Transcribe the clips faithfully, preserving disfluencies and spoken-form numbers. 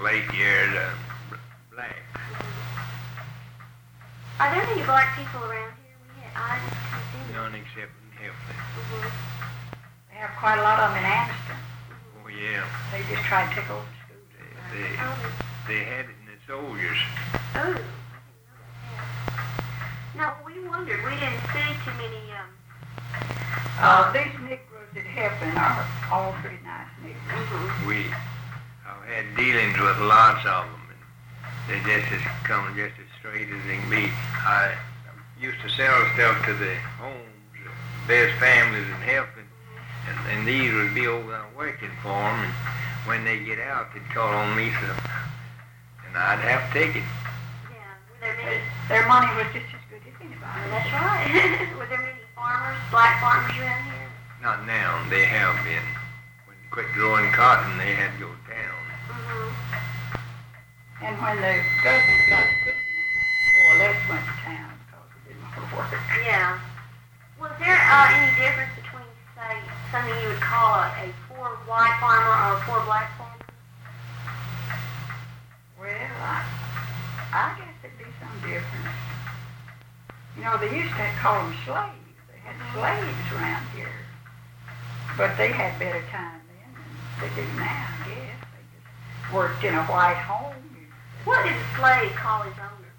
eight years, uh, black. Are there any black people around here? We had, I just can't see them. None except in Heflin. Mm-hmm. They have quite a lot of them in Anniston. Oh, yeah. They just try to take over the schools. They, they, Oh. they had it in the soldiers. Oh. No, we wondered. We didn't see too many, um... Uh, these Negroes at Heflin are all pretty nice Negroes. Mm-hmm. We I've had dealings with lots of them, and they just as come just as straight as they can be. I used to sell stuff to the homes, the best families in Heflin, and, and these would be over there working for them, and when they get out, they'd call on me, so, and I'd have to take it. Yeah. Were there many... Their money was just as good as anybody. That's right. Were there many farmers, black farmers around here? Not now, they have been. When they quit growing cotton, they had to go down. Mm-hmm. And when the government got good, more or less went to town because it didn't want to work. Yeah. Was there uh, any difference between, say, something you would call a, a poor white farmer or a poor black farmer? Well, I, I guess there'd be some difference. You know, they used to call them slaves. They had slaves around here. But they had better time then than they do now, I guess. They just worked in a white home. What did the slave call his owner?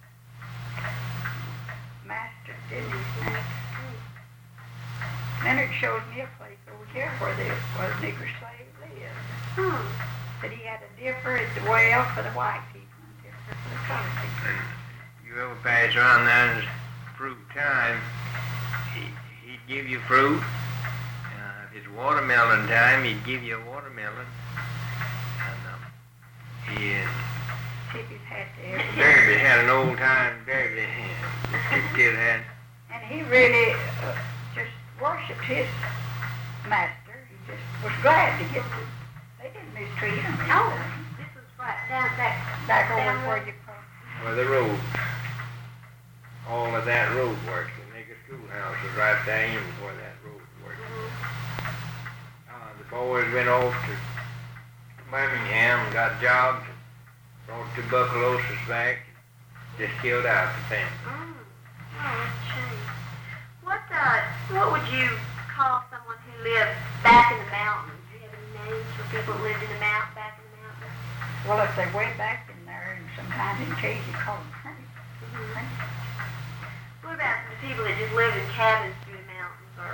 Master, didn't he? Master. Leonard showed me a place over here where the where the Negro slave lived. Hmm. That he had a different well for the white people and different for the colored people. And you ever pass around there in fruit time, he, he'd give you fruit. Uh, if it's watermelon time, he'd give you a watermelon. And um, he Tip his hat to everybody. Derby had an old time Derby. He still had. And he really uh, just worshipped his master. He just was glad to get to. They didn't mistreat him. Oh, this was right down back. Back over down where the- you cross. Well, the road, all of that road works. The nigger schoolhouse was right there in where that road worked. Mm-hmm. Uh, the boys went off to Birmingham and got jobs, and brought tuberculosis back, just killed out the family. Mm. Oh, that's a shame. What, uh, what would you call someone who lived back in the mountains? Do you have any names for people who lived in the mountains, back in the mountains? Well, if they way back in there, and sometimes in case you call them honey. Mm-hmm. What about the people that just lived in cabins through the mountains, or?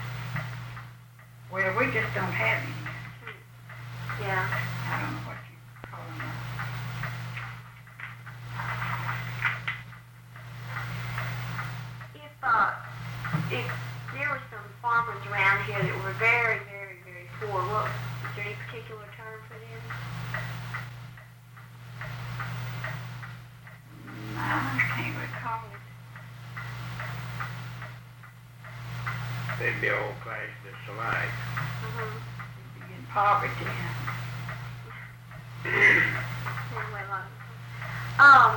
Well, we just don't have any. Yeah. I don't know what you call them. If uh, if there were some farmers around here that were very, very, very poor, what is there any particular term for them? I can't recall it. They'd be all classed alike. Mm-hmm. They'd be in poverty. Anyway, like, um,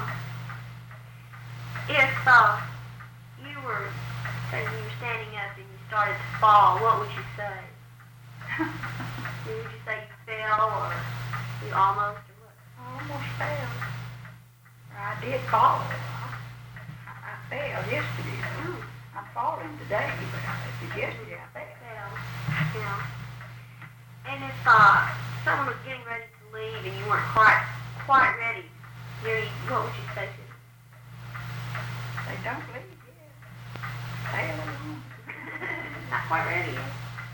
if uh, you were, say, you were standing up and you started to fall, what would you say? Would you say you fell, or you almost, or what? I almost fell. I did fall. I, I fell yesterday. Mm. I'm falling today, but I, it was yesterday I fell. Fell, yeah. And if uh, someone was getting ready to leave and you weren't quite quite ready, you, what would you say to them? They don't leave yet. Stay alone. Not quite ready yet.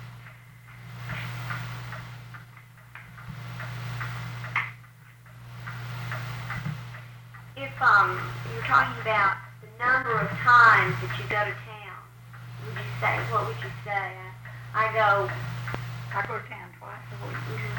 If um, you're talking about the number of times that you go to town, would you say, what would you say? I, I go, I go to town twice a week. mm-hmm.